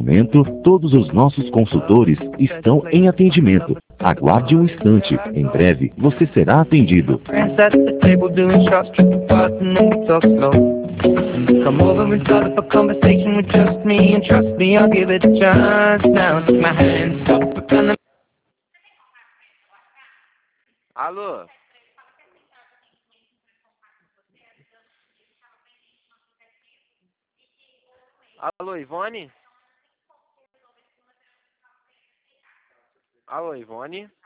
momento, todos os nossos consultores estão em atendimento. Aguarde um instante. Em breve, você será atendido. Come over and start up a conversation with just me, and trust me, I'll give it a chance. Now take my hand, stop, we're gonna... Alô? Alô, Ivone? Alô, Ivone?